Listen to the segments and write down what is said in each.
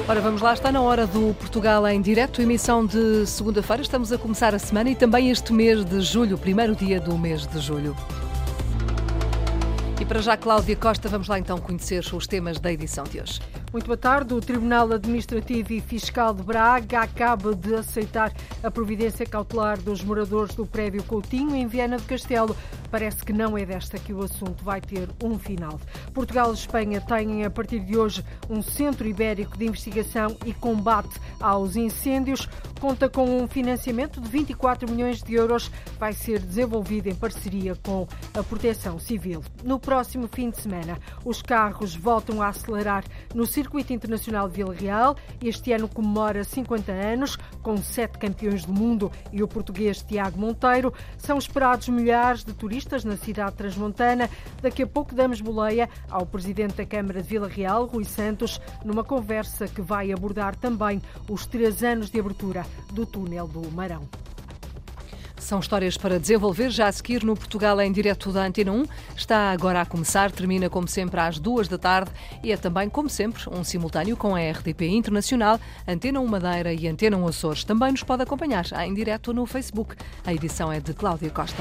Ora, vamos lá, está na hora do Portugal em direto, emissão de segunda-feira. Estamos a começar a semana e também este mês de julho, primeiro dia do mês de julho. E para já, Cláudia Costa, vamos lá então conhecer os temas da edição de hoje. Muito boa tarde. O Tribunal Administrativo e Fiscal de Braga acaba de aceitar a providência cautelar dos moradores do prédio Coutinho, em Viana do Castelo. Parece que não é desta que o assunto vai ter um final. Portugal e Espanha têm, a partir de hoje, um centro ibérico de investigação e combate aos incêndios. Conta com um financiamento de 24 milhões de euros. Vai ser desenvolvido em parceria com a Proteção Civil. No próximo fim de semana, os carros voltam a acelerar no Circuito Internacional de Vila Real. Este ano comemora 50 anos, com 7 campeões do mundo e o português Tiago Monteiro. São esperados milhares de turistas na cidade transmontana. Daqui a pouco damos boleia ao presidente da Câmara de Vila Real, Rui Santos, numa conversa que vai abordar também os 3 anos de abertura do túnel do Marão. São histórias para desenvolver já a seguir no Portugal em direto da Antena 1. Está agora a começar, termina como sempre às 2 da tarde e é também, como sempre, um simultâneo com a RDP Internacional, Antena 1 Madeira e Antena 1 Açores. Também nos pode acompanhar em direto no Facebook. A edição é de Cláudia Costa.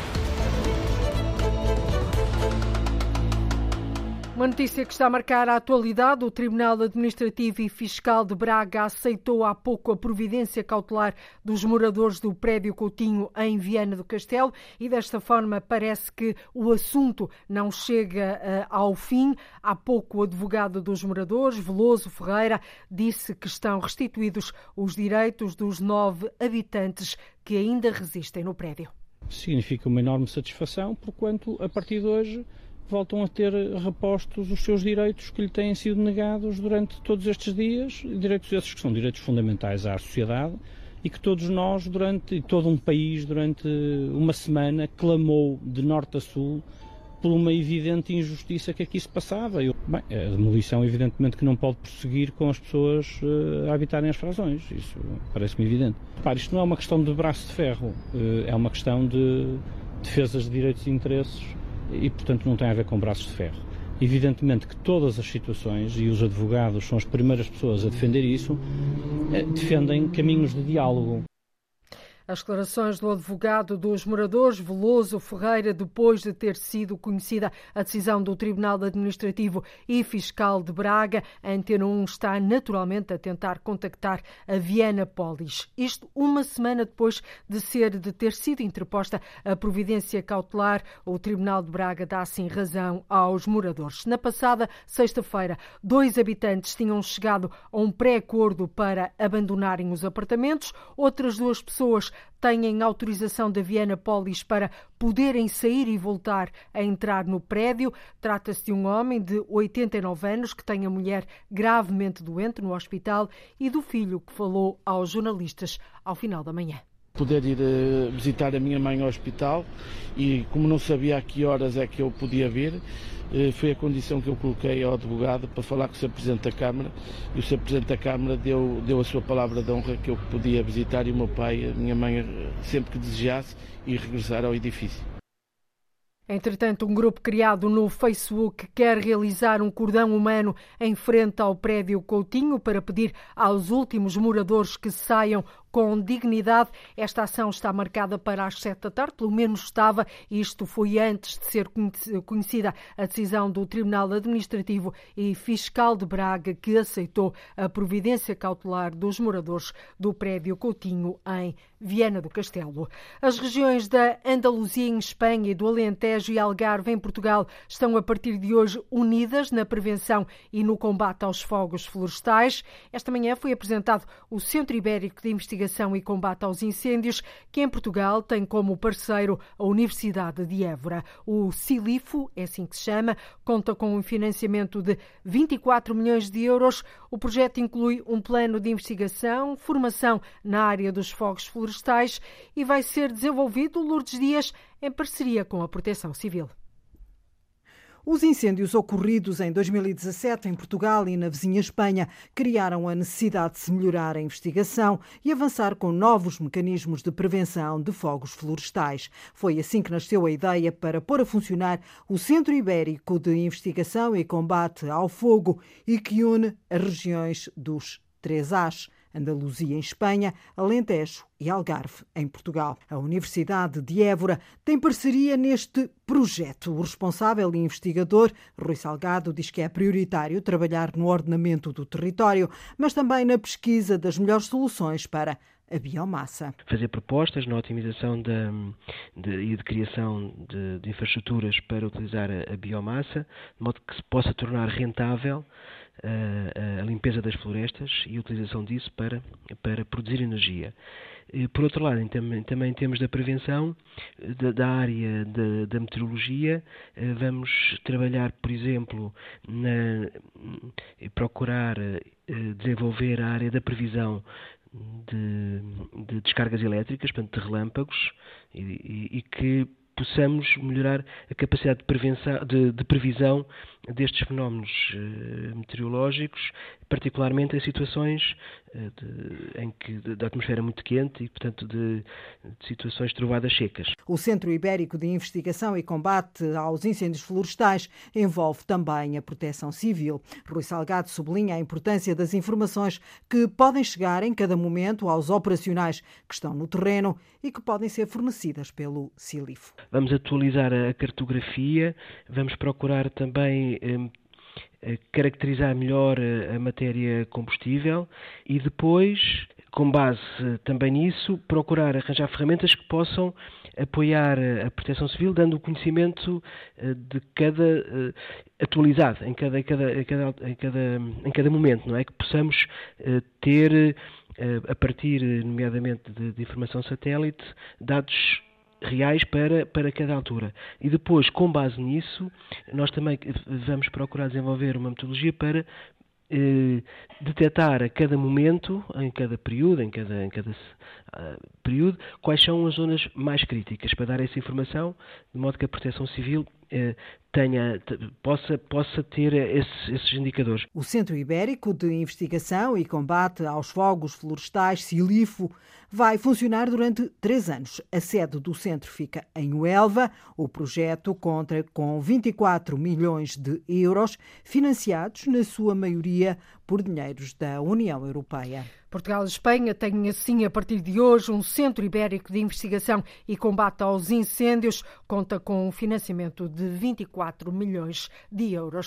Uma notícia que está a marcar a atualidade. O Tribunal Administrativo e Fiscal de Braga aceitou há pouco a providência cautelar dos moradores do prédio Coutinho em Viana do Castelo e desta forma parece que o assunto não chega ao fim. Há pouco o advogado dos moradores, Veloso Ferreira, disse que estão restituídos os direitos dos 9 habitantes que ainda resistem no prédio. Significa uma enorme satisfação, porquanto a partir de hoje voltam a ter repostos os seus direitos que lhe têm sido negados durante todos estes dias, direitos esses que são direitos fundamentais à sociedade e que todos nós, todo um país, durante uma semana, clamou de norte a sul por uma evidente injustiça que aqui se passava. Bem, a demolição, evidentemente, que não pode prosseguir com as pessoas a habitarem as frazões, isso parece-me evidente. Repare, isto não é uma questão de braço de ferro, é uma questão de defesas de direitos e interesses e, portanto, não tem a ver com braços de ferro. Evidentemente que todas as situações, e os advogados são as primeiras pessoas a defender isso, defendem caminhos de diálogo. As declarações do advogado dos moradores, Veloso Ferreira, depois de ter sido conhecida a decisão do Tribunal Administrativo e Fiscal de Braga. A Antena 1 está naturalmente a tentar contactar a Viana Polis. Isto uma semana depois de ter sido interposta a providência cautelar. O Tribunal de Braga dá assim razão aos moradores. Na passada sexta-feira, 2 habitantes tinham chegado a um pré-acordo para abandonarem os apartamentos. Outras 2 pessoas têm autorização da Viana Polis para poderem sair e voltar a entrar no prédio. Trata-se de um homem de 89 anos que tem a mulher gravemente doente no hospital e do filho que falou aos jornalistas ao final da manhã. Poder ir visitar a minha mãe ao hospital e, como não sabia a que horas é que eu podia vir, foi a condição que eu coloquei ao advogado para falar com o Sr. Presidente da Câmara, e o Sr. Presidente da Câmara deu a sua palavra de honra que eu podia visitar e o meu pai, a minha mãe, sempre que desejasse, e regressar ao edifício. Entretanto, um grupo criado no Facebook quer realizar um cordão humano em frente ao prédio Coutinho para pedir aos últimos moradores que saiam com dignidade. Esta ação está marcada para as 7 da tarde, pelo menos estava. Isto foi antes de ser conhecida a decisão do Tribunal Administrativo e Fiscal de Braga, que aceitou a providência cautelar dos moradores do prédio Coutinho em Viana do Castelo. As regiões da Andaluzia em Espanha e do Alentejo e Algarve em Portugal estão a partir de hoje unidas na prevenção e no combate aos fogos florestais. Esta manhã foi apresentado o Centro Ibérico de Investigação e Combate aos Incêndios, que em Portugal tem como parceiro a Universidade de Évora. O CILIFO, é assim que se chama, conta com um financiamento de 24 milhões de euros. O projeto inclui um plano de investigação, formação na área dos fogos florestais e vai ser desenvolvido, Lourdes Dias, em parceria com a Proteção Civil. Os incêndios ocorridos em 2017 em Portugal e na vizinha Espanha criaram a necessidade de se melhorar a investigação e avançar com novos mecanismos de prevenção de fogos florestais. Foi assim que nasceu a ideia para pôr a funcionar o Centro Ibérico de Investigação e Combate ao Fogo e que une as regiões dos três As: Andaluzia em Espanha, Alentejo e Algarve em Portugal. A Universidade de Évora tem parceria neste projeto. O responsável e investigador, Rui Salgado, diz que é prioritário trabalhar no ordenamento do território, mas também na pesquisa das melhores soluções para a biomassa. Fazer propostas na otimização e de criação de infraestruturas para utilizar a biomassa, de modo que se possa tornar rentável a limpeza das florestas e a utilização disso para produzir energia. Por outro lado, também em termos da prevenção da área da meteorologia, vamos trabalhar, por exemplo, procurar desenvolver a área da previsão de descargas elétricas, portanto, de relâmpagos, e que possamos melhorar a capacidade de previsão destes fenómenos meteorológicos, particularmente em situações da atmosfera muito quente e, portanto, de situações de trovadas secas. O Centro Ibérico de Investigação e Combate aos Incêndios Florestais envolve também a Proteção Civil. Rui Salgado sublinha a importância das informações que podem chegar em cada momento aos operacionais que estão no terreno e que podem ser fornecidas pelo CILIFO. Vamos atualizar a cartografia, vamos procurar também caracterizar melhor a matéria combustível e depois, com base também nisso, procurar arranjar ferramentas que possam apoiar a Proteção Civil, dando o conhecimento de cada atualizado em cada momento, não é? Que possamos ter, a partir, nomeadamente, de informação satélite, dados reais para cada altura. E depois, com base nisso, nós também vamos procurar desenvolver uma metodologia para detectar a cada momento, em cada período, quais são as zonas mais críticas, para dar essa informação, de modo que a Proteção Civil possa ter esses indicadores. O Centro Ibérico de Investigação e Combate aos Fogos Florestais, CILIFO, vai funcionar durante 3 anos. A sede do centro fica em Huelva. O projeto conta com 24 milhões de euros, financiados, na sua maioria, por dinheiros da União Europeia. Portugal e Espanha têm, assim, a partir de hoje, um Centro Ibérico de Investigação e Combate aos Incêndios. Conta com um financiamento de 24 milhões de euros.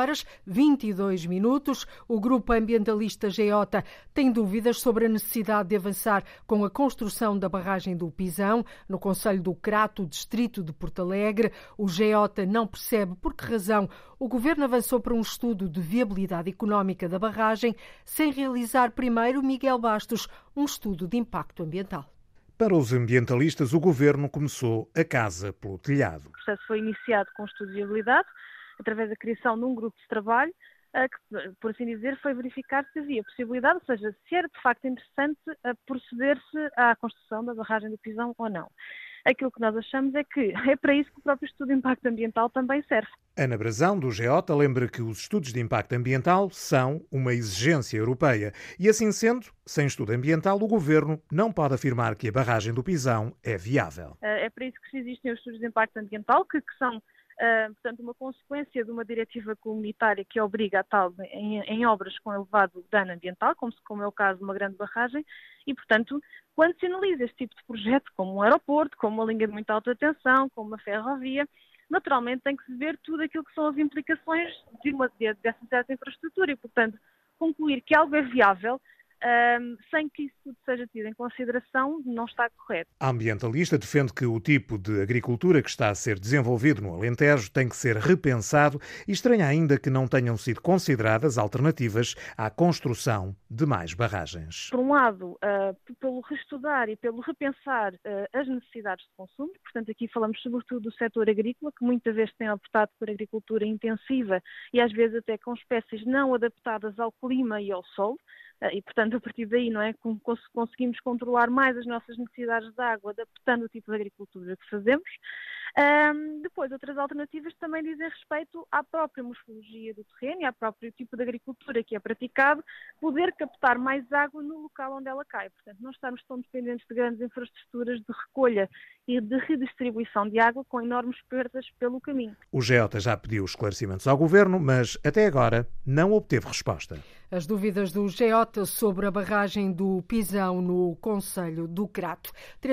13h22. O grupo ambientalista Geota tem dúvidas sobre a necessidade de avançar com a construção da barragem do Pisão, no concelho do Crato, distrito de Porto Alegre. O Geota não percebe por que razão o governo avançou para um estudo de viabilidade económica da barragem sem realizar primeiro, Miguel Bastos, um estudo de impacto ambiental. Para os ambientalistas, o governo começou a casa pelo telhado. O processo foi iniciado com estudo de viabilidade, através da criação de um grupo de trabalho, que, por assim dizer, foi verificar se havia possibilidade, ou seja, se era de facto interessante proceder-se à construção da barragem do Pisão ou não. Aquilo que nós achamos é que é para isso que o próprio estudo de impacto ambiental também serve. Ana Brazão, do Geota, lembra que os estudos de impacto ambiental são uma exigência europeia e, assim sendo, sem estudo ambiental, o governo não pode afirmar que a barragem do Pisão é viável. É para isso que existem os estudos de impacto ambiental, que são, portanto, uma consequência de uma diretiva comunitária que obriga a tal em obras com elevado dano ambiental, como é o caso de uma grande barragem, e, portanto, quando se analisa este tipo de projeto, como um aeroporto, como uma linha de muita alta tensão, como uma ferrovia, naturalmente tem que se ver tudo aquilo que são as implicações dessa certa infraestrutura e, portanto, concluir que algo é viável sem que isso tudo seja tido em consideração não está correto. A ambientalista defende que o tipo de agricultura que está a ser desenvolvido no Alentejo tem que ser repensado e estranha ainda que não tenham sido consideradas alternativas à construção de mais barragens. Por um lado, pelo reestudar e pelo repensar as necessidades de consumo, portanto aqui falamos sobretudo do setor agrícola, que muitas vezes tem optado por agricultura intensiva e às vezes até com espécies não adaptadas ao clima e ao solo. E, portanto, a partir daí, não é, conseguimos controlar mais as nossas necessidades de água, adaptando o tipo de agricultura que fazemos. Depois, outras alternativas também dizem respeito à própria morfologia do terreno e ao próprio tipo de agricultura que é praticado, poder captar mais água no local onde ela cai. Portanto, não estarmos tão dependentes de grandes infraestruturas de recolha e de redistribuição de água com enormes perdas pelo caminho. O GEOTA já pediu esclarecimentos ao Governo, mas até agora não obteve resposta. As dúvidas do GEOTA sobre a barragem do Pisão no concelho do Crato.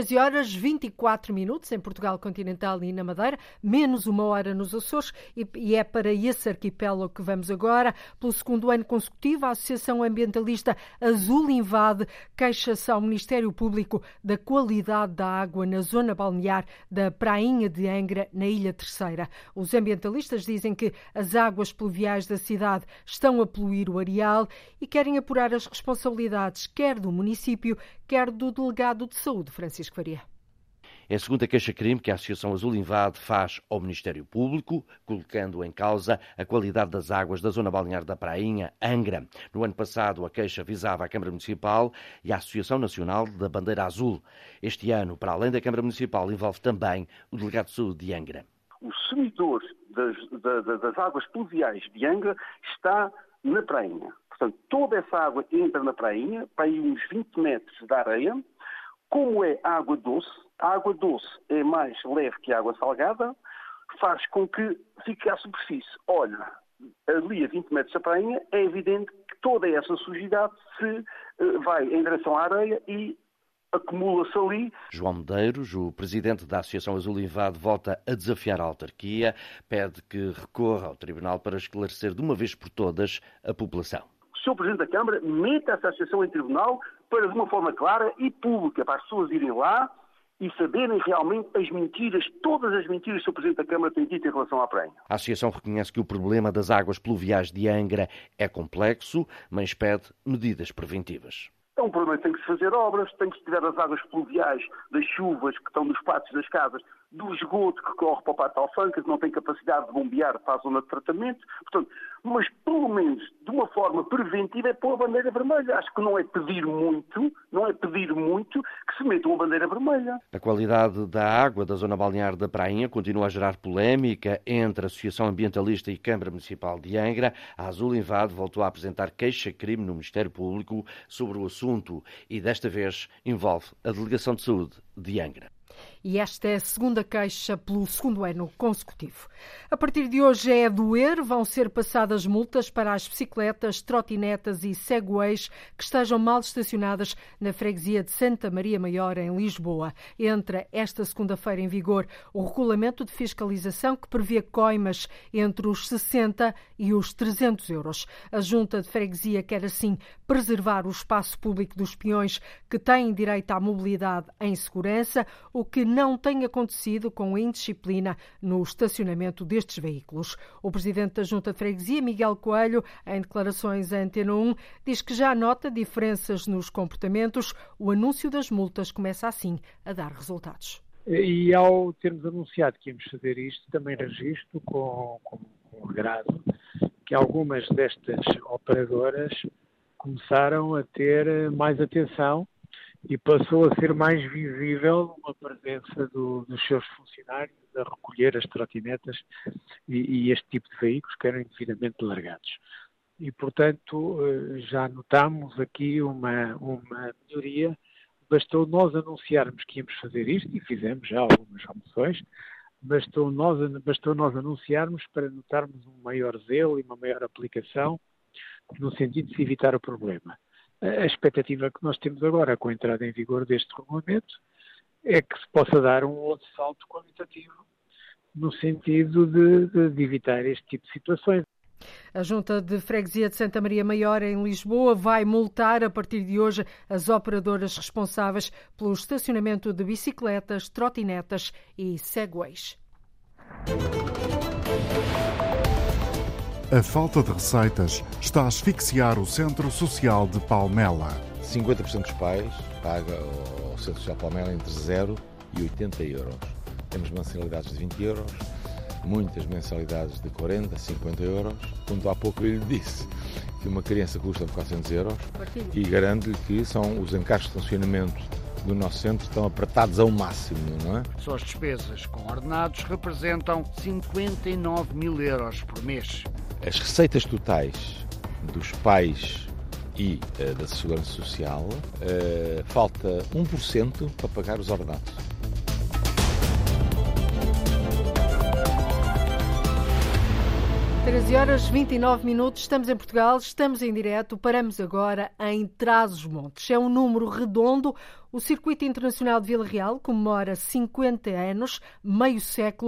13h24 em Portugal continental e na Madeira, menos 1 hora nos Açores, e é para esse arquipélago que vamos agora. Pelo segundo ano consecutivo, a Associação Ambientalista Azul Invade queixa-se ao Ministério Público da qualidade da água na zona balnear da Prainha de Angra, na Ilha Terceira. Os ambientalistas dizem que as águas pluviais da cidade estão a poluir o areal e querem apurar as responsabilidades quer do município, quer do delegado de saúde, Francisco Faria. É a segunda queixa-crime que a Associação Azul Invade faz ao Ministério Público, colocando em causa a qualidade das águas da zona balnear da Prainha, Angra. No ano passado, a queixa visava a Câmara Municipal e a Associação Nacional da Bandeira Azul. Este ano, para além da Câmara Municipal, envolve também o delegado de saúde de Angra. O semidor das águas pluviais de Angra está na Prainha. Portanto, toda essa água entra na Prainha, para aí uns 20 metros da areia. Como é água doce, a água doce é mais leve que a água salgada, faz com que fique à superfície. Olha, ali a 20 metros da Prainha, é evidente que toda essa sujidade se vai em direção à areia e acumula-se ali. João Medeiros, o presidente da Associação Azul Invade, volta a desafiar a autarquia, pede que recorra ao Tribunal para esclarecer de uma vez por todas a população. O Sr. Presidente da Câmara meta essa associação em tribunal para, de uma forma clara e pública, para as pessoas irem lá e saberem realmente as mentiras, todas as mentiras que o Sr. Presidente da Câmara tem dito em relação à Prainha. A Associação reconhece que o problema das águas pluviais de Angra é complexo, mas pede medidas preventivas. É um problema que tem que se fazer obras, tem que se tiver as águas pluviais das chuvas que estão nos pátios das casas, do esgoto que corre para o pátio de Alfândega, que não tem capacidade de bombear para a zona de tratamento. Portanto, mas pelo menos de uma forma preventiva é pôr a bandeira vermelha. Acho que não é pedir muito que se meta uma bandeira vermelha. A qualidade da água da zona balnear da Prainha continua a gerar polémica entre a Associação Ambientalista e Câmara Municipal de Angra. A Azul Invade voltou a apresentar queixa-crime no Ministério Público sobre o assunto e desta vez envolve a Delegação de Saúde de Angra. E esta é a segunda queixa pelo segundo ano consecutivo. A partir de hoje é a doer, vão ser passadas multas para as bicicletas, trotinetas e segways que estejam mal estacionadas na freguesia de Santa Maria Maior, em Lisboa. Entra esta segunda-feira em vigor o regulamento de fiscalização que prevê coimas entre os 60 e os 300 euros. A Junta de Freguesia quer assim preservar o espaço público dos peões que têm direito à mobilidade em segurança, o que não tem acontecido com a indisciplina no estacionamento destes veículos. O presidente da Junta de Freguesia, Miguel Coelho, em declarações à Antena 1, diz que já nota diferenças nos comportamentos. O anúncio das multas começa assim a dar resultados. E ao termos anunciado que íamos fazer isto, também registro com agrado que algumas destas operadoras começaram a ter mais atenção e passou a ser mais visível a presença dos seus funcionários a recolher as trotinetas e este tipo de veículos que eram indevidamente largados. E, portanto, já notamos aqui uma melhoria. Bastou nós anunciarmos que íamos fazer isto, e fizemos já algumas moções, bastou nós anunciarmos para notarmos um maior zelo e uma maior aplicação no sentido de se evitar o problema. A expectativa que nós temos agora com a entrada em vigor deste regulamento é que se possa dar um outro salto qualitativo no sentido de evitar este tipo de situações. A Junta de Freguesia de Santa Maria Maior, em Lisboa, vai multar a partir de hoje as operadoras responsáveis pelo estacionamento de bicicletas, trotinetas e segways. A falta de receitas está a asfixiar o Centro Social de Palmela. 50% dos pais paga ao Centro Social de Palmela entre 0 e 80 euros. Temos mensalidades de 20 euros, muitas mensalidades de 40, 50 euros. Quando há pouco eu lhe disse que uma criança custa 400 euros e garanto-lhe que são os encargos de funcionamento do nosso centro estão apertados ao máximo, não é? Só as despesas com ordenados representam 59 mil euros por mês. As receitas totais dos pais e da Segurança Social, falta 1% para pagar os ordenados. Horas 29 minutos, estamos em Portugal, estamos em direto, paramos agora em Trás-os-Montes. É um número redondo. O Circuito Internacional de Vila Real comemora 50 anos, meio século,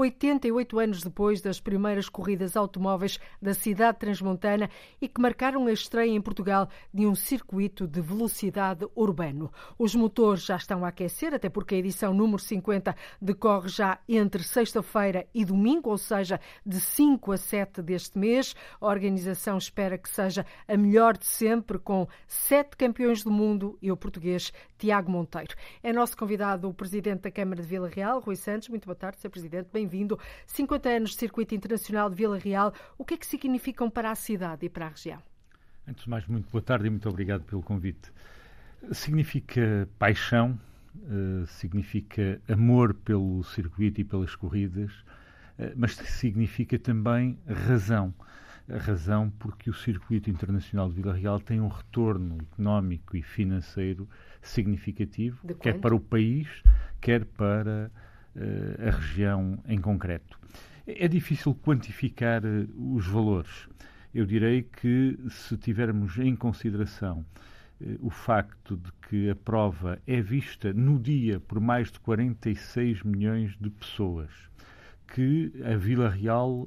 88 anos depois das primeiras corridas automóveis da cidade transmontana e que marcaram a estreia em Portugal de um circuito de velocidade urbano. Os motores já estão a aquecer, até porque a edição número 50 decorre já entre sexta-feira e domingo, ou seja, de 5 a 7 deste mês. A organização espera que seja a melhor de sempre, com 7 campeões do mundo e o português Tiago Monteiro. É nosso convidado o Presidente da Câmara de Vila Real, Rui Santos. Muito boa tarde, Sr. Presidente. Bem-vindo. 50 anos de Circuito Internacional de Vila Real. O que é que significam para a cidade e para a região? Antes de mais, muito boa tarde e muito obrigado pelo convite. Significa paixão, significa amor pelo circuito e pelas corridas, mas significa também razão. A razão porque o Circuito Internacional de Vila Real tem um retorno económico e financeiro significativo, quer para o país, quer para a região em concreto. É difícil quantificar os valores. Eu direi que, se tivermos em consideração o facto de que a prova é vista no dia por mais de 46 milhões de pessoas, que a Vila Real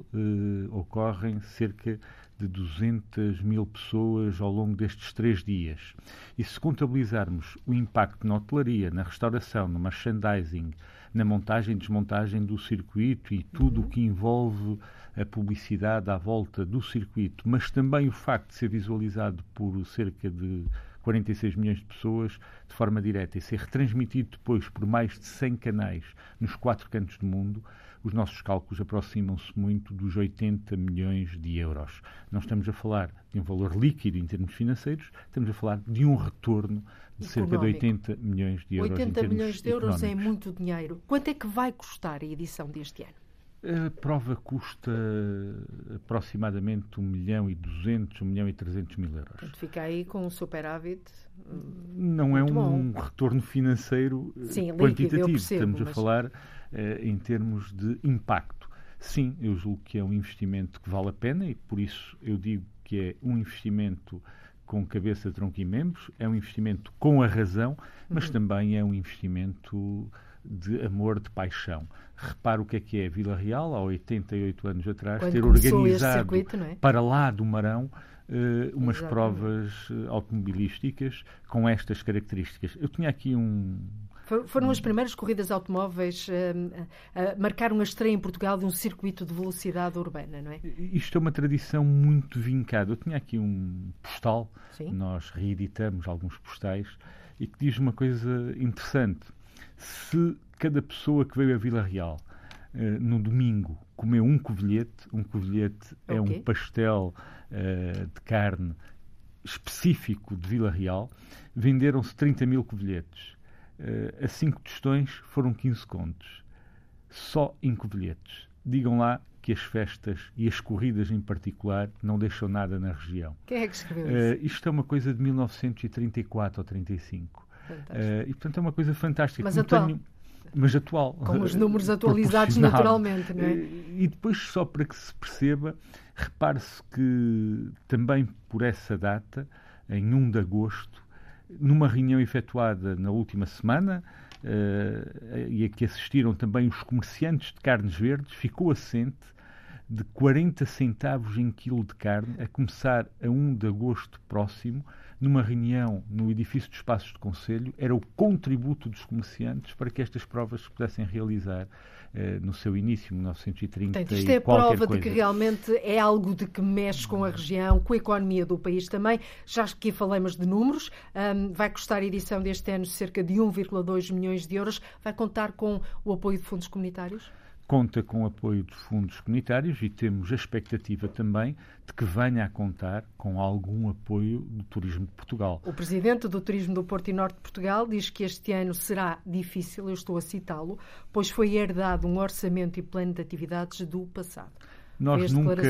ocorrem cerca de 200 mil pessoas ao longo destes 3 dias. E se contabilizarmos o impacto na hotelaria, na restauração, no merchandising, na montagem e desmontagem do circuito e tudo o que envolve a publicidade à volta do circuito, mas também o facto de ser visualizado por cerca de 46 milhões de pessoas de forma direta e ser retransmitido depois por mais de 100 canais nos 4 cantos do mundo, os nossos cálculos aproximam-se muito dos 80 milhões de euros. Não estamos a falar de um valor líquido em termos financeiros, estamos a falar de um retorno de cerca de 80 milhões de euros. 80 milhões de euros é muito dinheiro. Quanto é que vai custar a edição deste ano? A prova custa aproximadamente 1.200.000, 1.300.000 euros. Portanto, fica aí com um superávit. Não é um retorno financeiro quantitativo. Estamos a falar em termos de impacto. Sim, eu julgo que é um investimento que vale a pena e por isso eu digo que é um investimento com cabeça, tronco e membros, é um investimento com a razão, mas também é um investimento de amor, de paixão. Repara o que é Vila Real, há 88 anos atrás, ter organizado circuito, para lá do Marão umas provas automobilísticas com estas características. Eu tinha aqui Foram as primeiras corridas automóveis marcaram a estreia em Portugal de um circuito de velocidade urbana, não é? Isto é uma tradição muito vincada. Eu tinha aqui um postal, nós reeditamos alguns postais, e que diz uma coisa interessante. Se cada pessoa que veio a Vila Real no domingo comeu um covilhete é um pastel de carne específico de Vila Real, venderam-se 30 mil covilhetes. A 5 tostões foram 15 contos, só em covilhetes. Digam lá que as festas e as corridas em particular não deixam nada na região. Quem é que escreveu isso? Isto é uma coisa de 1934 ou 35. E portanto é uma coisa fantástica. Mas atual. Com os números atualizados naturalmente, não é? E depois, só para que se perceba, repare-se que também por essa data, em 1 de agosto, numa reunião efetuada na última semana, e a que assistiram também os comerciantes de carnes verdes, ficou assente de 40 centavos em quilo de carne, a começar a 1 de agosto próximo, numa reunião no edifício dos Passos de Conselho, era o contributo dos comerciantes para que estas provas se pudessem realizar no seu início, 1930. Portanto, isto é prova de que realmente é algo de que mexe com a região, com a economia do país também. Já que falamos de números, vai custar a edição deste ano cerca de 1,2 milhões de euros. Vai contar com o apoio de fundos comunitários? conta com o apoio dos fundos comunitários e temos a expectativa também de que venha a contar com algum apoio do Turismo de Portugal. O Presidente do Turismo do Porto e Norte de Portugal diz que este ano será difícil, eu estou a citá-lo, pois foi herdado um orçamento e plano de atividades do passado. Nós nunca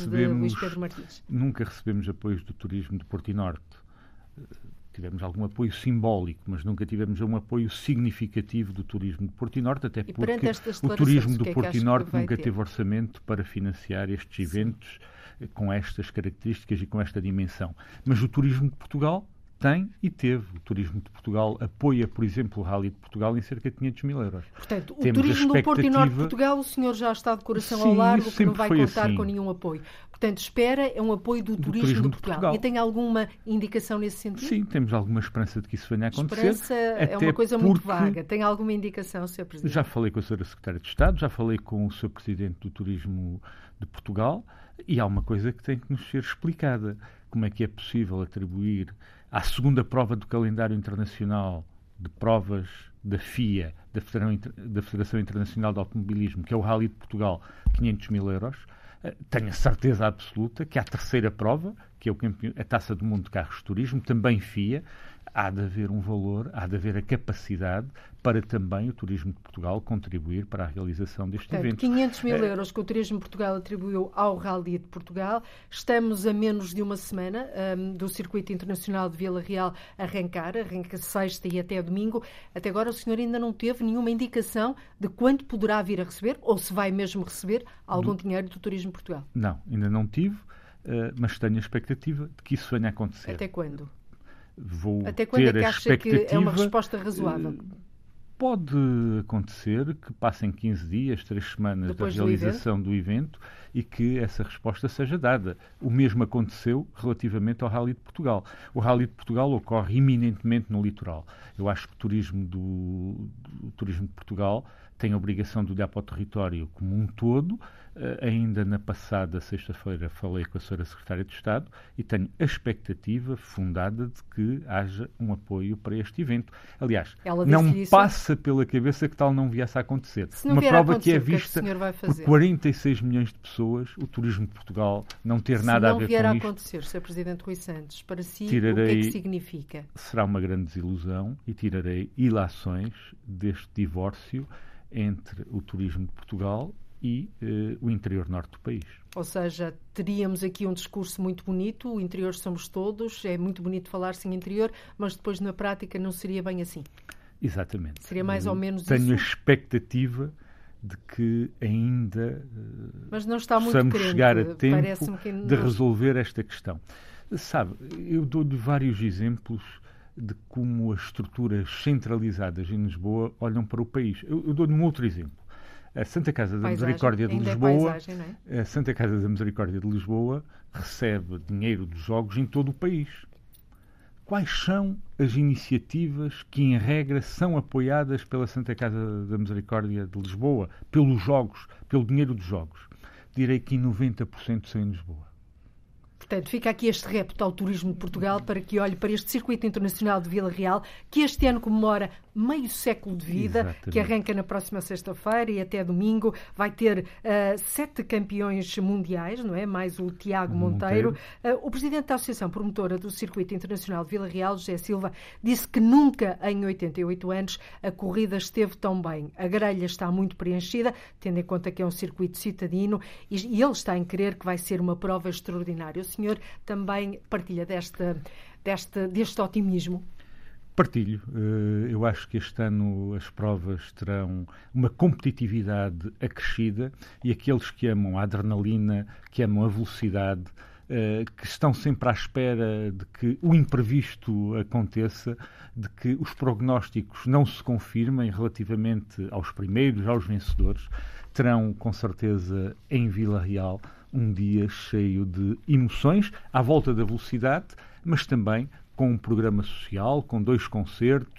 recebemos apoios do Turismo de Porto e Norte. Tivemos algum apoio simbólico, mas nunca tivemos um apoio significativo do Turismo de Porto e Norte, até porque o Turismo do Porto e Norte nunca teve orçamento para financiar estes eventos com estas características e com esta dimensão. Mas o Turismo de Portugal tem e teve. O Turismo de Portugal apoia, por exemplo, o Rally de Portugal em cerca de 500 mil euros. Portanto, o Turismo do Porto e Norte de Portugal, o senhor já está de coração ao largo, que não vai contar com nenhum apoio. Portanto, espera é um apoio do Turismo de Portugal. E tem alguma indicação nesse sentido? Sim, temos alguma esperança de que isso venha a acontecer. Esperança é uma coisa muito vaga. Tem alguma indicação, Sr. Presidente? Já falei com a Sra. Secretária de Estado, já falei com o Sr. Presidente do Turismo de Portugal e há uma coisa que tem que nos ser explicada. Como é que é possível atribuir à segunda prova do calendário internacional de provas da FIA, da Federação Internacional de Automobilismo, que é o Rally de Portugal, 500 mil euros? Tenho a certeza absoluta que a terceira prova, que é a Taça do Mundo de Carros de Turismo, também FIA, há de haver um valor, há de haver a capacidade para também o Turismo de Portugal contribuir para a realização deste evento. 500 mil euros que o Turismo de Portugal atribuiu ao Rally de Portugal. Estamos a menos de uma semana do Circuito Internacional de Vila Real arranca sexta e até domingo. Até agora o senhor ainda não teve nenhuma indicação de quanto poderá vir a receber, ou se vai mesmo receber algum dinheiro do Turismo de Portugal. Não, ainda não tive, mas tenho a expectativa de que isso venha a acontecer. Até quando? Até quando é que acha que é uma resposta razoável? Pode acontecer que passem 15 dias, 3 semanas depois da realização do evento e que essa resposta seja dada. O mesmo aconteceu relativamente ao Rally de Portugal. O Rally de Portugal ocorre iminentemente no litoral. Eu acho que o Turismo de Portugal tem a obrigação de olhar para o território como um todo. Ainda na passada sexta-feira falei com a Sra. Secretária de Estado e tenho a expectativa fundada de que haja um apoio para este evento. Aliás, não me passa pela cabeça que tal não viesse a acontecer. Uma prova que é vista por 46 milhões de pessoas, o Turismo de Portugal não ter nada a ver com isto. Se não vier a acontecer, Sr. Presidente Rui Santos, para si, o que é que significa? Será uma grande desilusão e tirarei ilações deste divórcio entre o Turismo de Portugal e o interior norte do país. Ou seja, teríamos aqui um discurso muito bonito, o interior somos todos, é muito bonito falar-se em interior, mas depois na prática não seria bem assim. Exatamente. Seria mais ou menos isso. Tenho a expectativa de que ainda mas não está muito possamos crente, chegar a tempo de resolver esta questão. Sabe, eu dou-lhe vários exemplos de como as estruturas centralizadas em Lisboa olham para o país. Eu dou-lhe um outro exemplo. A Santa Casa da Misericórdia de Lisboa, a Santa Casa da Misericórdia de Lisboa recebe dinheiro dos jogos em todo o país. Quais são as iniciativas que, em regra, são apoiadas pela Santa Casa da Misericórdia de Lisboa, pelos jogos, pelo dinheiro dos jogos? Direi que 90% são em Lisboa. Portanto, fica aqui este repto ao Turismo de Portugal para que olhe para este Circuito Internacional de Vila Real, que este ano comemora meio século de vida, exatamente, que arranca na próxima sexta-feira e até domingo. Vai ter 7 campeões mundiais, não é? Mais o Tiago Monteiro. O presidente da Associação Promotora do Circuito Internacional de Vila Real, José Silva, disse que nunca em 88 anos a corrida esteve tão bem. A grelha está muito preenchida, tendo em conta que é um circuito citadino, e ele está em crer que vai ser uma prova extraordinária. O senhor também partilha deste otimismo? Partilho. Eu acho que este ano as provas terão uma competitividade acrescida e aqueles que amam a adrenalina, que amam a velocidade, que estão sempre à espera de que o imprevisto aconteça, de que os prognósticos não se confirmem relativamente aos primeiros, aos vencedores, terão com certeza em Vila Real um dia cheio de emoções à volta da velocidade, mas também com um programa social, com 2 concertos,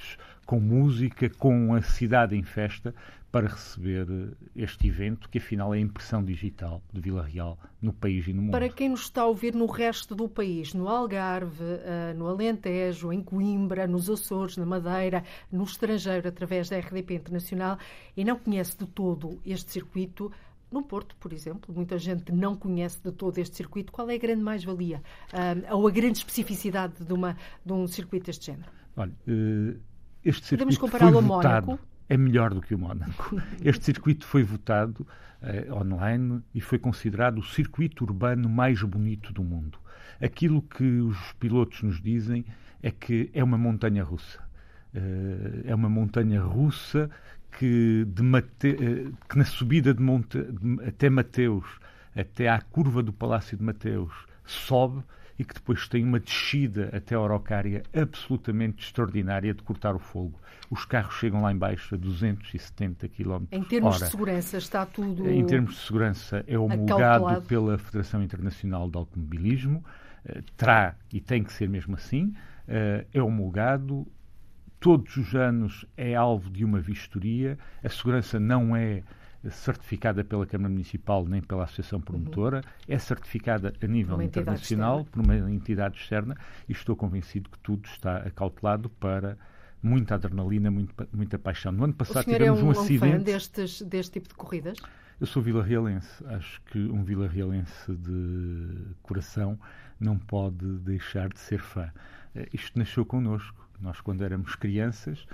com música, com a cidade em festa, para receber este evento, que afinal é a impressão digital de Vila Real no país e no mundo. Para quem nos está a ouvir no resto do país, no Algarve, no Alentejo, em Coimbra, nos Açores, na Madeira, no estrangeiro, através da RDP Internacional, e não conhece de todo este circuito, no Porto, por exemplo, muita gente não conhece de todo este circuito, qual é a grande mais-valia ou a grande especificidade de um circuito deste género? Olha, este circuito podemos compará-lo foi ao votado... Mónaco? É melhor do que o Mónaco. Este circuito foi votado online e foi considerado o circuito urbano mais bonito do mundo. Aquilo que os pilotos nos dizem é que é uma montanha russa. É uma montanha russa que na subida até Mateus, até à curva do Palácio de Mateus, sobe e que depois tem uma descida até a Araucária absolutamente extraordinária de cortar o fogo. Os carros chegam lá em baixo a 270 km/h. Em termos de segurança está tudo... Em termos de segurança é homologado pela Federação Internacional de Automobilismo, terá e tem que ser mesmo assim, é homologado, todos os anos é alvo de uma vistoria, a segurança não é certificada pela Câmara Municipal nem pela Associação Promotora, é certificada a nível internacional por uma entidade externa e estou convencido que tudo está acautelado para muita adrenalina, muita paixão. No ano passado tivemos um acidente... O senhor é um fã deste tipo de corridas? Eu sou vilarrealense. Acho que um vilarrealense de coração não pode deixar de ser fã. Isto nasceu connosco. Nós, quando éramos crianças,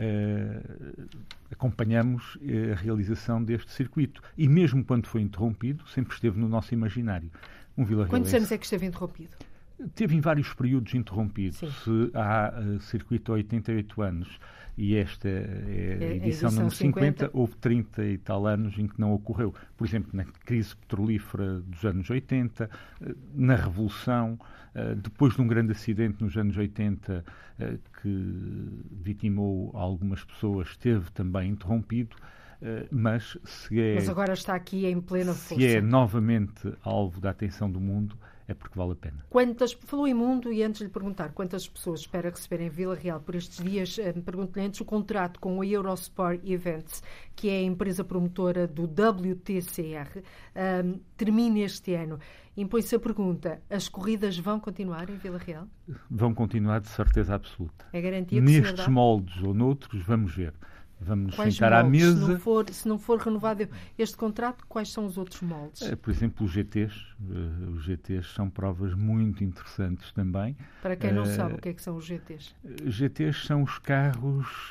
acompanhamos a realização deste circuito. E mesmo quando foi interrompido, sempre esteve no nosso imaginário. Quantos anos é que esteve interrompido? Teve em vários períodos interrompidos. Se há circuito há 88 anos e esta é a edição número 50, houve 30 e tal anos em que não ocorreu. Por exemplo, na crise petrolífera dos anos 80, na Revolução, depois de um grande acidente nos anos 80 que vitimou algumas pessoas, esteve também interrompido. Mas agora está aqui em plena força. Se é novamente alvo da atenção do mundo, é porque vale a pena. Falou em mundo e antes de lhe perguntar quantas pessoas espera receber em Vila Real por estes dias, pergunto-lhe antes o contrato com a Eurosport Events, que é a empresa promotora do WTCR, termina este ano. Impõe-se a pergunta, as corridas vão continuar em Vila Real? Vão continuar de certeza absoluta. É garantia que nestes moldes ou noutros, vamos ver. Vamos sentar à mesa. Se não for renovado este contrato, quais são os outros moldes? Por exemplo, os GTs. Os GTs são provas muito interessantes também. Para quem não sabe o que é que são os GTs? GTs são os carros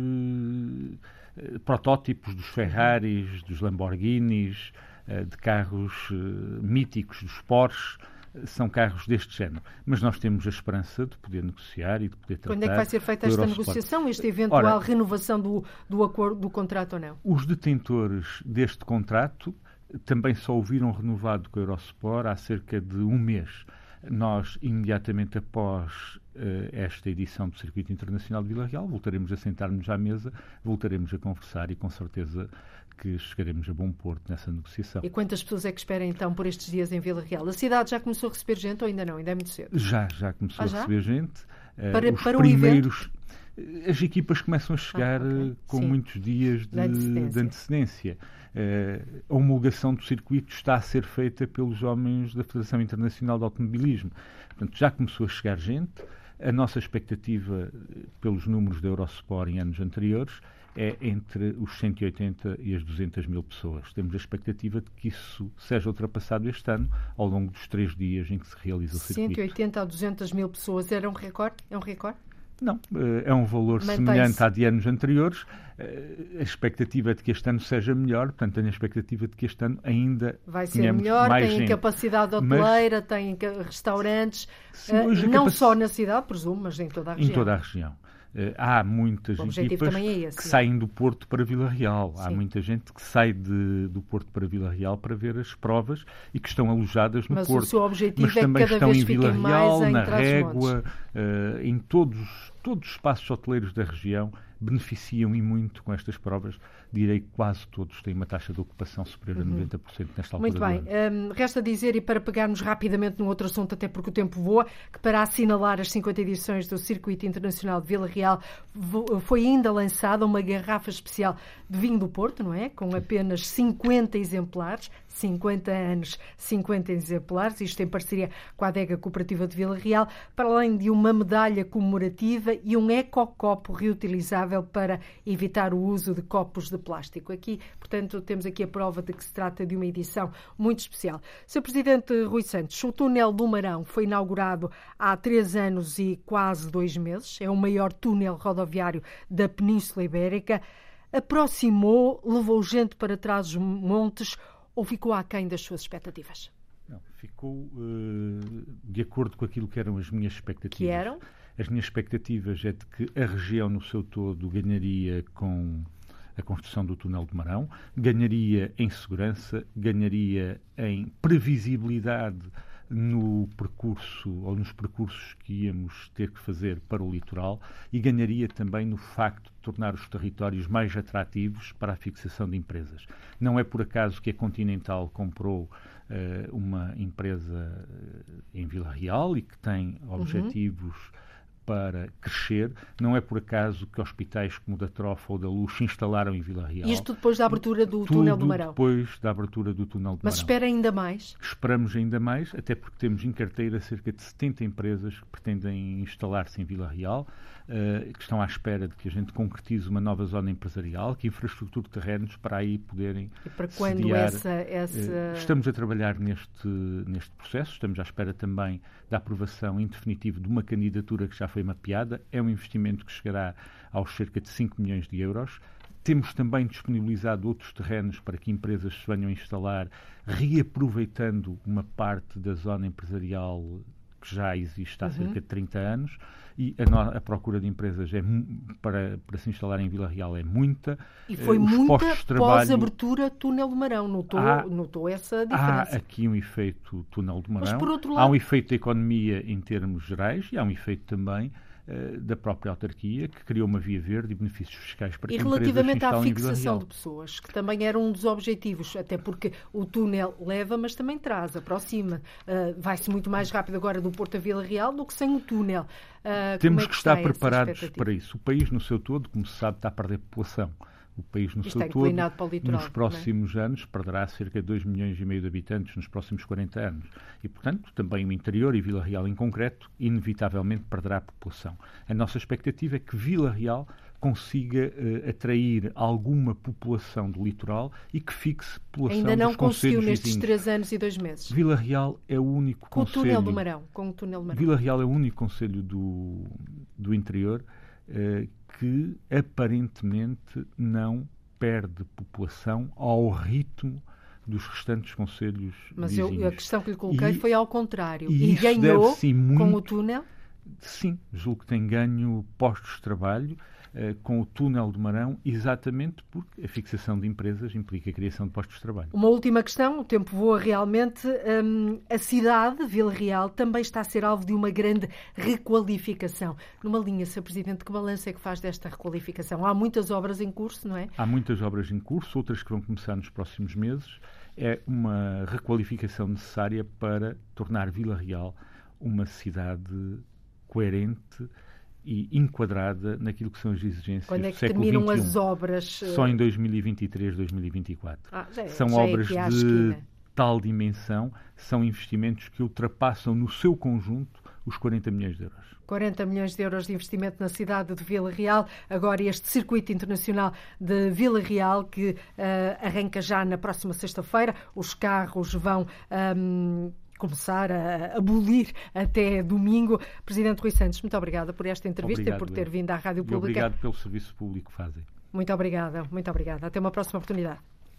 protótipos dos Ferraris, dos Lamborghinis, de carros míticos, dos Porsche. São carros deste género. Mas nós temos a esperança de poder negociar e de poder tratar... Quando é que vai ser feita esta negociação, esta eventual renovação do acordo, do contrato ou não? Os detentores deste contrato também só o viram renovado com a Eurosport há cerca de um mês. Nós, imediatamente após esta edição do Circuito Internacional de Vila Real, voltaremos a sentar-nos à mesa, voltaremos a conversar e com certeza que chegaremos a bom porto nessa negociação. E quantas pessoas é que esperam então por estes dias em Vila Real? A cidade já começou a receber gente ou ainda não? Ainda é muito cedo? Já começou a receber gente. Para o evento? As equipas começam a chegar com muitos dias de antecedência. A homologação do circuito está a ser feita pelos homens da Federação Internacional de Automobilismo. Portanto, já começou a chegar gente. A nossa expectativa, pelos números da Eurosport em anos anteriores, é entre os 180 e as 200 mil pessoas. Temos a expectativa de que isso seja ultrapassado este ano, ao longo dos 3 dias em que se realiza o circuito. 180 a 200 mil pessoas era um recorde? É um recorde? Não, é um valor semelhante à de anos anteriores. A expectativa é de que este ano seja melhor, portanto, tenho a expectativa de que este ano ainda vai ser melhor, mais tem gente. Capacidade hoteleira, tem restaurantes, não só na cidade, presumo, mas em toda a região. Em toda a região. Há muitas equipas que saem do Porto para Vila Real. Há muita gente que sai do Porto para Vila Real para ver as provas e que estão alojadas no Porto. Mas o seu objetivo mas também é que cada estão vez em Vila Real, mais na Régua, em todos todos os espaços hoteleiros da região beneficiam e muito com estas provas. Direi que quase todos têm uma taxa de ocupação superior a 90% nesta altura. Muito bem. Resta dizer, e para pegarmos rapidamente num outro assunto, até porque o tempo voa, que para assinalar as 50 edições do Circuito Internacional de Vila Real foi ainda lançada uma garrafa especial de vinho do Porto, não é? Com apenas 50 exemplares, 50 anos, 50 exemplares, isto em parceria com a Adega Cooperativa de Vila Real, para além de uma medalha comemorativa e um ecocopo reutilizável para evitar o uso de copos de plástico. Aqui, portanto, temos aqui a prova de que se trata de uma edição muito especial. Sr. Presidente Rui Santos, o túnel do Marão foi inaugurado há 3 anos e quase 2 meses. É o maior túnel rodoviário da Península Ibérica. Aproximou, levou gente para trás dos montes ou ficou aquém das suas expectativas? Não, ficou de acordo com aquilo que eram as minhas expectativas. Que eram? As minhas expectativas é de que a região no seu todo ganharia com a construção do túnel de Marão, ganharia em segurança, ganharia em previsibilidade no percurso ou nos percursos que íamos ter que fazer para o litoral e ganharia também no facto de tornar os territórios mais atrativos para a fixação de empresas. Não é por acaso que a Continental comprou uma empresa em Vila Real e que tem objetivos para crescer. Não é por acaso que hospitais como o da Trofa ou da Luz se instalaram em Vila Real. Isto depois da abertura do túnel do Marão? Depois da abertura do túnel do Marão. Mas espera ainda mais? Esperamos ainda mais, até porque temos em carteira cerca de 70 empresas que pretendem instalar-se em Vila Real, que estão à espera de que a gente concretize uma nova zona empresarial, que infraestrutura de terrenos para aí poderem e para quando sediar. Estamos a trabalhar neste processo, estamos à espera também da aprovação em definitivo de uma candidatura que já foi mapeada. É um investimento que chegará aos cerca de 5 milhões de euros. Temos também disponibilizado outros terrenos para que empresas se venham a instalar, reaproveitando uma parte da zona empresarial que já existe há cerca de 30 anos, e a procura de empresas para se instalar em Vila Real é muita. E foi muita pós-abertura túnel do Marão, notou essa diferença? Há aqui um efeito túnel do Marão, mas, por outro lado, há um efeito da economia em termos gerais e há um efeito também da própria autarquia, que criou uma via verde e benefícios fiscais para que empresas se instalem em Vila Real. E relativamente à fixação de pessoas, que também era um dos objetivos, até porque o túnel leva, mas também traz, aproxima. Vai-se muito mais rápido agora do Porto a Vila Real do que sem o túnel. Temos que estar preparados para isso. O país, no seu todo, como se sabe, está a perder população. O país, no seu todo, nos próximos anos, perderá cerca de 2,5 milhões de habitantes nos próximos 40 anos. E, portanto, também o interior e Vila Real em concreto, inevitavelmente perderá a população. A nossa expectativa é que Vila Real consiga atrair alguma população do litoral e que fixe população dos concelhos vizinhos. Ainda não conseguiu nestes 3 anos e 2 meses. Vila Real é o único concelho... Com o túnel do Marão. Vila Real é o único concelho do interior que aparentemente não perde população ao ritmo dos restantes concelhos vizinhos. Mas a questão que lhe coloquei foi ao contrário. E ganhou com o túnel? Sim, julgo que tem ganho postos de trabalho com o túnel do Marão, exatamente porque a fixação de empresas implica a criação de postos de trabalho. Uma última questão, o tempo voa realmente. A cidade, Vila Real, também está a ser alvo de uma grande requalificação. Numa linha, Sr. Presidente, que balanço é que faz desta requalificação? Há muitas obras em curso, não é? Há muitas obras em curso, outras que vão começar nos próximos meses. É uma requalificação necessária para tornar Vila Real uma cidade coerente e enquadrada naquilo que são as exigências do século XXI. Quando é que terminam as obras? Só em 2023, 2024. São obras de tal dimensão, são investimentos que ultrapassam no seu conjunto os 40 milhões de euros. 40 milhões de euros de investimento na cidade de Vila Real. Agora este circuito internacional de Vila Real que arranca já na próxima sexta-feira. Os carros vão... começar a abolir até domingo. Presidente Rui Santos, muito obrigada por esta entrevista e por ter vindo à Rádio Pública. Obrigado pelo serviço público que fazem. Muito obrigada, muito obrigada. Até uma próxima oportunidade.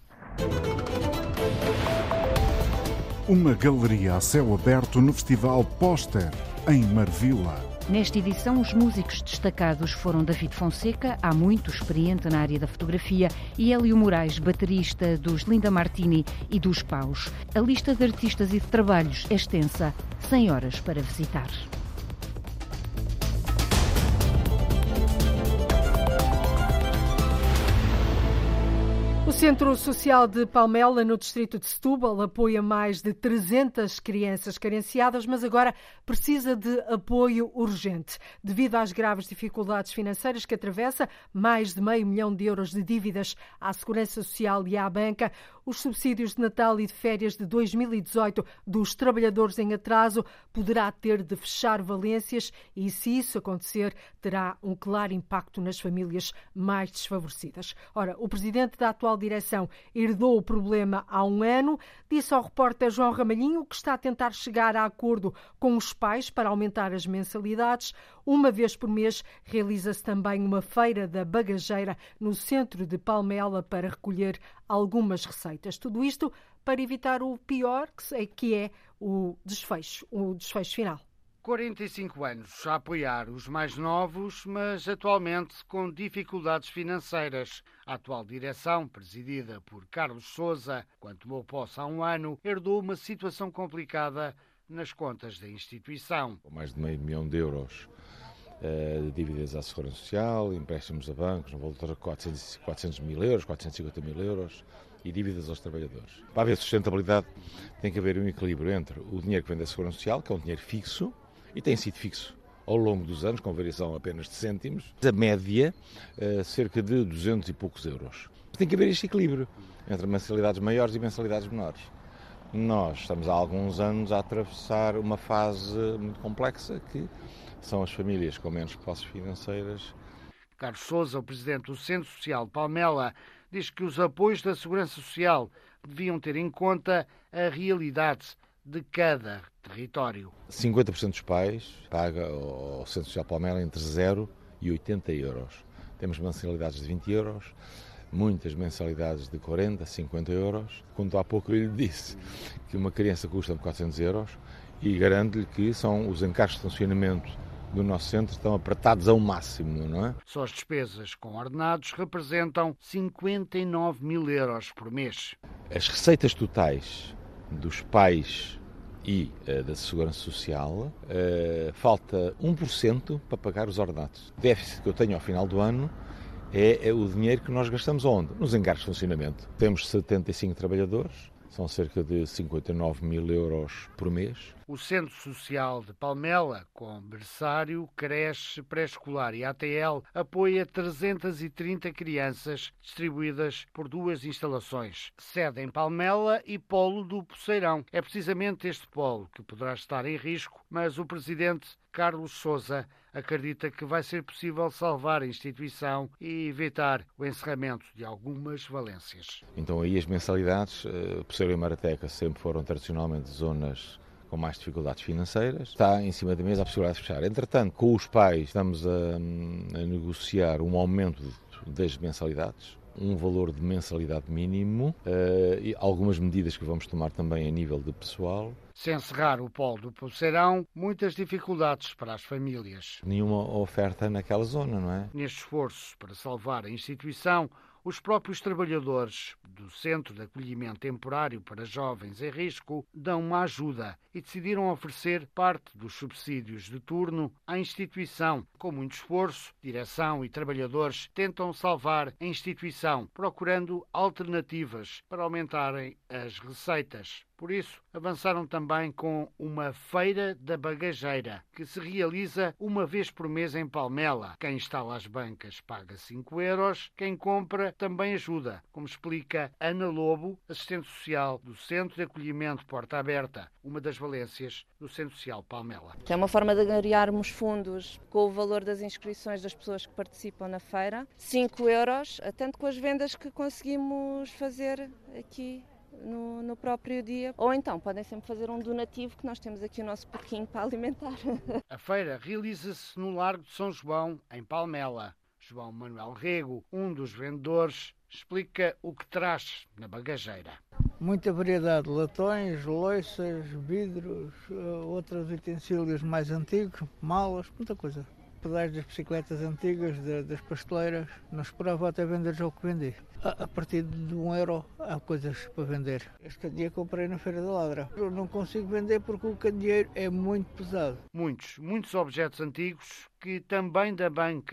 Uma galeria a céu aberto no Festival Póster, em Marvila. Nesta edição, os músicos destacados foram David Fonseca, há muito experiente na área da fotografia, e Hélio Moraes, baterista dos Linda Martini e dos Paus. A lista de artistas e de trabalhos é extensa, 100 horas para visitar. Centro Social de Palmela, no distrito de Setúbal, apoia mais de 300 crianças carenciadas, mas agora precisa de apoio urgente. Devido às graves dificuldades financeiras que atravessa, mais de €500 mil de dívidas à Segurança Social e à banca, os subsídios de Natal e de férias de 2018 dos trabalhadores em atraso poderá ter de fechar valências e, se isso acontecer, terá um claro impacto nas famílias mais desfavorecidas. Ora, o presidente da atual direção herdou o problema há um ano, disse ao repórter João Ramalhinho que está a tentar chegar a acordo com os pais para aumentar as mensalidades. Uma vez por mês realiza-se também uma feira da bagageira no centro de Palmela para recolher algumas receitas. Tudo isto para evitar o pior, que é o desfecho final. 45 anos a apoiar os mais novos, mas atualmente com dificuldades financeiras. A atual direção, presidida por Carlos Sousa, quando tomou posse há um ano, herdou uma situação complicada nas contas da instituição. Mais de €500 mil de dívidas à Segurança Social, empréstimos a bancos no valor de 400 mil euros, 450 mil euros e dívidas aos trabalhadores. Para haver sustentabilidade tem que haver um equilíbrio entre o dinheiro que vem da Segurança Social, que é um dinheiro fixo, e tem sido fixo ao longo dos anos, com variação apenas de cêntimos, a média cerca de 200 e poucos euros. Tem que haver este equilíbrio entre mensalidades maiores e mensalidades menores. Nós estamos há alguns anos a atravessar uma fase muito complexa, que são as famílias com menos posses financeiras. Carlos Sousa, o presidente do Centro Social de Palmela, diz que os apoios da Segurança Social deviam ter em conta a realidade de cada território. 50% dos pais paga ao Centro Social de Palmela entre 0 e 80 euros. Temos mensalidades de 20 euros, muitas mensalidades de 40, 50 euros. Quando há pouco eu lhe disse que uma criança custa 400 euros e garanto-lhe que são os encargos de funcionamento do nosso centro estão apertados ao máximo, não é? Só as despesas com ordenados representam 59 mil euros por mês. As receitas totais dos pais e da Segurança Social, falta 1% para pagar os ordenados. O déficit que eu tenho ao final do ano é o dinheiro que nós gastamos onde? Nos encargos de funcionamento. Temos 75 trabalhadores, são cerca de 59 mil euros por mês. O Centro Social de Palmela, com berçário, creche, pré-escolar e ATL, apoia 330 crianças distribuídas por 2 instalações, sede em Palmela e polo do Poceirão. É precisamente este polo que poderá estar em risco, mas o presidente Carlos Sousa acredita que vai ser possível salvar a instituição e evitar o encerramento de algumas valências. Então aí as mensalidades, Poceirão e Marateca sempre foram tradicionalmente zonas com mais dificuldades financeiras. Está em cima da mesa a possibilidade de fechar. Entretanto, com os pais estamos a negociar um aumento das mensalidades, um valor de mensalidade mínimo e algumas medidas que vamos tomar também a nível de pessoal. Se encerrar o polo do Poceirão, muitas dificuldades para as famílias. Nenhuma oferta naquela zona, não é? Neste esforço para salvar a instituição, os próprios trabalhadores do Centro de Acolhimento Temporário para Jovens em Risco dão uma ajuda e decidiram oferecer parte dos subsídios de turno à instituição. Com muito esforço, direção e trabalhadores tentam salvar a instituição, procurando alternativas para aumentarem as receitas. Por isso, avançaram também com uma feira da bagageira, que se realiza uma vez por mês em Palmela. Quem instala as bancas paga 5 euros, quem compra também ajuda, como explica Ana Lobo, assistente social do Centro de Acolhimento Porta Aberta, uma das valências do Centro Social Palmela. É uma forma de angariarmos fundos com o valor das inscrições das pessoas que participam na feira. 5 euros, tanto com as vendas que conseguimos fazer aqui no próprio dia, ou então podem sempre fazer um donativo, que nós temos aqui o nosso porquinho para alimentar. A feira realiza-se no Largo de São João, em Palmela. João Manuel Rego, um dos vendedores, explica o que traz na bagageira. Muita variedade de latões, louças, vidros, outros utensílios mais antigos, malas, muita coisa. Pedais das bicicletas antigas, das pasteleiras, não esperava até vender já o que vendi. A partir de 1 euro há coisas para vender. Este candeeiro comprei na Feira da Ladra. Eu não consigo vender porque o candeeiro é muito pesado. Muitos objetos antigos que também da banca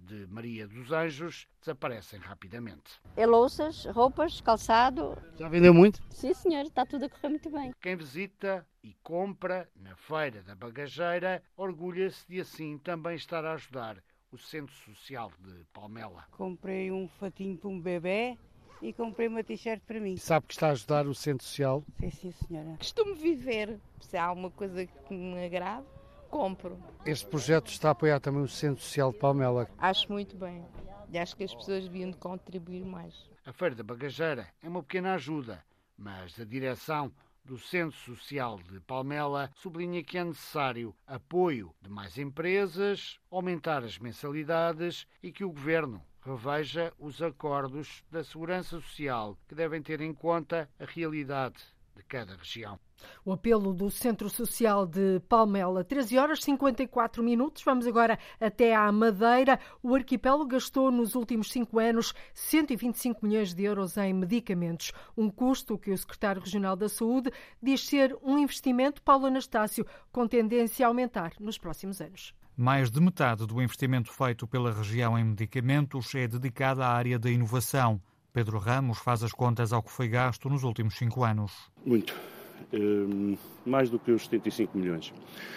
de Maria dos Anjos desaparecem rapidamente. É louças, roupas, calçado. Já vendeu muito? Sim, senhor, está tudo a correr muito bem. Quem visita e compra na Feira da Bagageira orgulha-se de assim também estar a ajudar o Centro Social de Palmela. Comprei um fatinho para um bebê e comprei uma t-shirt para mim. Sabe que está a ajudar o Centro Social? Sim, senhora. Costumo viver, se há alguma coisa que me agrade, compro. Este projeto está a apoiar também o Centro Social de Palmela. Acho muito bem. E acho que as pessoas deviam contribuir mais. A Feira da Bagageira é uma pequena ajuda, mas a direção do Centro Social de Palmela sublinha que é necessário apoio de mais empresas, aumentar as mensalidades e que o Governo reveja os acordos da Segurança Social que devem ter em conta a realidade de cada região. O apelo do Centro Social de Palmela, 13h54. Vamos agora até à Madeira. O arquipélago gastou nos últimos 5 anos 125 milhões de euros em medicamentos. Um custo que o secretário regional da Saúde diz ser um investimento, Paulo Anastácio, com tendência a aumentar nos próximos anos. Mais de metade do investimento feito pela região em medicamentos é dedicada à área da inovação. Pedro Ramos faz as contas ao que foi gasto nos últimos 5 anos. Muito. Mais do que os 75 milhões.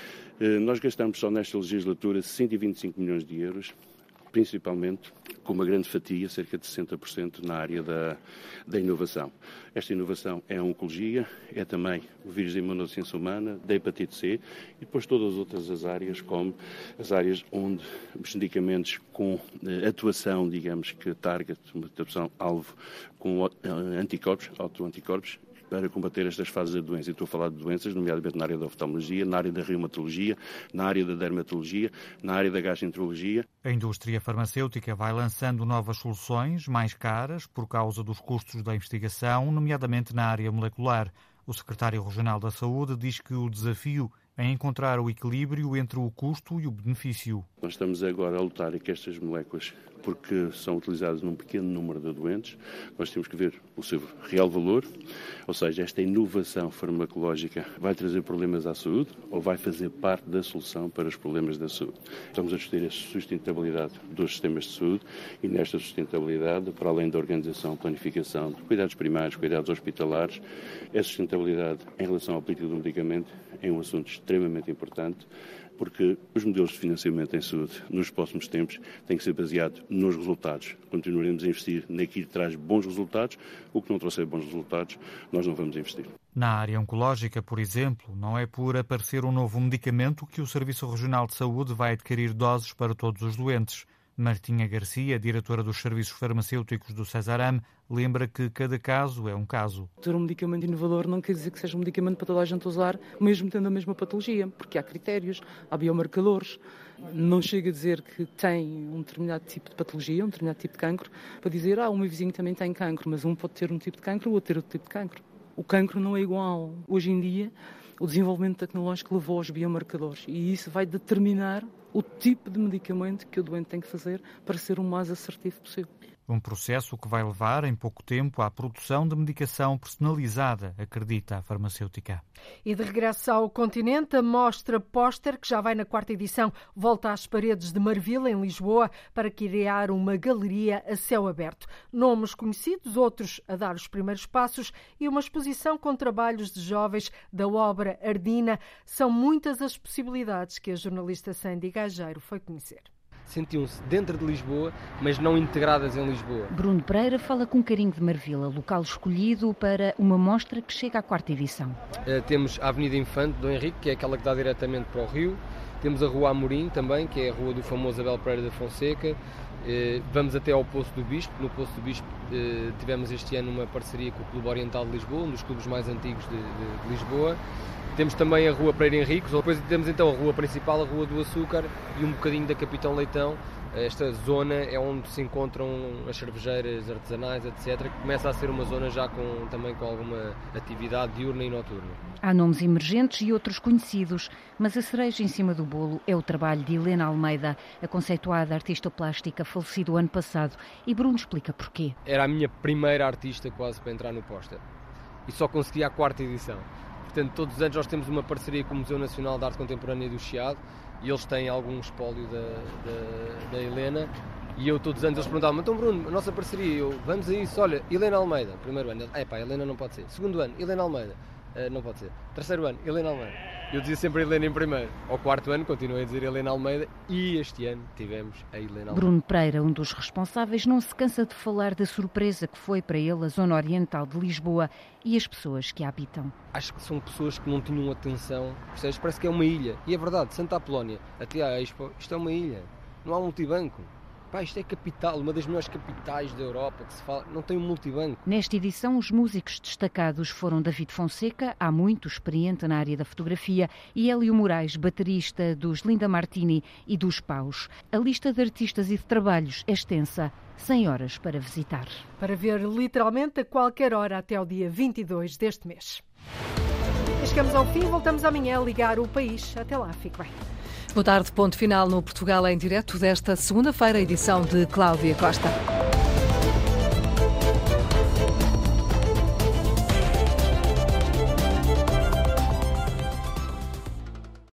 Nós gastamos só nesta legislatura 125 milhões de euros, principalmente com uma grande fatia, cerca de 60%, na área da inovação. Esta inovação é a oncologia, é também o vírus da imunodeficiência humana, da hepatite C e depois todas as outras áreas, como as áreas onde os medicamentos com atuação, digamos que target, uma atuação alvo com anticorpos, autoanticorpos, para combater estas fases da doença. E estou a falar de doenças, nomeadamente na área da oftalmologia, na área da reumatologia, na área da dermatologia, na área da gastroenterologia. A indústria farmacêutica vai lançando novas soluções, mais caras, por causa dos custos da investigação, nomeadamente na área molecular. O secretário regional da Saúde diz que o desafio é encontrar o equilíbrio entre o custo e o benefício. Nós estamos agora a lutar que estas moléculas, porque são utilizadas num pequeno número de doentes, nós temos que ver o seu real valor, ou seja, esta inovação farmacológica vai trazer problemas à saúde ou vai fazer parte da solução para os problemas da saúde. Estamos a discutir a sustentabilidade dos sistemas de saúde e nesta sustentabilidade, para além da organização, planificação de cuidados primários, cuidados hospitalares, a sustentabilidade em relação à política do medicamento é um assunto extremamente importante, porque os modelos de financiamento em saúde nos próximos tempos têm que ser baseados nos resultados. Continuaremos a investir naquilo que traz bons resultados. O que não trouxer bons resultados, nós não vamos investir. Na área oncológica, por exemplo, não é por aparecer um novo medicamento que o Serviço Regional de Saúde vai adquirir doses para todos os doentes. Martinha Garcia, diretora dos Serviços Farmacêuticos do Cesaram, lembra que cada caso é um caso. Ter um medicamento inovador não quer dizer que seja um medicamento para toda a gente usar, mesmo tendo a mesma patologia, porque há critérios, há biomarcadores. Não chega a dizer que tem um determinado tipo de patologia, um determinado tipo de cancro, para dizer, o meu vizinho também tem cancro, mas um pode ter um tipo de cancro, o outro ter outro tipo de cancro. O cancro não é igual. Hoje em dia, o desenvolvimento tecnológico levou aos biomarcadores e isso vai determinar o tipo de medicamento que o doente tem que fazer para ser o mais assertivo possível. Um processo que vai levar, em pouco tempo, à produção de medicação personalizada, acredita a farmacêutica. E de regresso ao continente, a mostra Póster, que já vai na 4ª edição, volta às paredes de Marvila, em Lisboa, para criar uma galeria a céu aberto. Nomes conhecidos, outros a dar os primeiros passos e uma exposição com trabalhos de jovens da obra Ardina. São muitas as possibilidades que a jornalista Sandy Gageiro foi conhecer. Sentiam-se dentro de Lisboa, mas não integradas em Lisboa. Bruno Pereira fala com carinho de Marvila, local escolhido para uma mostra que chega à 4ª edição. Temos a Avenida Infante do Henrique, que é aquela que dá diretamente para o Rio. Temos a Rua Amorim também, que é a rua do famoso Abel Pereira da Fonseca. Vamos até ao Poço do Bispo. No Poço do Bispo tivemos este ano uma parceria com o Clube Oriental de Lisboa, um dos clubes mais antigos de Lisboa. Temos também a Rua Pereira Henriques, depois temos então a rua principal, a Rua do Açúcar e um bocadinho da Capitão Leitão. Esta zona é onde se encontram as cervejeiras artesanais, etc., que começa a ser uma zona já também com alguma atividade diurna e noturna. Há nomes emergentes e outros conhecidos, mas a cereja em cima do bolo é o trabalho de Helena Almeida, a conceituada artista plástica falecida o ano passado, e Bruno explica porquê. Era a minha primeira artista quase para entrar no Póster e só consegui a 4ª edição. Portanto, todos os anos nós temos uma parceria com o Museu Nacional de Arte Contemporânea do Chiado e eles têm algum espólio da Helena E eu todos os anos eles perguntavam, então Bruno, a nossa parceria, eu, vamos a isso, olha, Helena Almeida, primeiro ano, Helena não pode ser. Segundo ano, Helena Almeida, não pode ser. Terceiro ano, Helena Almeida. Eu dizia sempre a Helena em primeiro. Ao quarto ano, continuei a dizer Helena Almeida e este ano tivemos a Helena Almeida. Bruno Pereira, um dos responsáveis, não se cansa de falar da surpresa que foi para ele a zona oriental de Lisboa e as pessoas que a habitam. Acho que são pessoas que não tinham atenção, percebes? Parece que é uma ilha. E é verdade, Santa Apolónia, até à Expo, isto é uma ilha. Não há multibanco. Pá, isto é capital, uma das melhores capitais da Europa que se fala, não tem um multibanco. Nesta edição, os músicos destacados foram David Fonseca, há muito experiente na área da fotografia, e Hélio Moraes, baterista dos Linda Martini e dos Paus. A lista de artistas e de trabalhos é extensa, 100 horas para visitar. Para ver literalmente a qualquer hora até ao dia 22 deste mês. Chegamos ao fim, voltamos amanhã a ligar o país. Até lá, fique bem. Boa tarde, ponto final no Portugal em direto desta segunda-feira, edição de Cláudia Costa.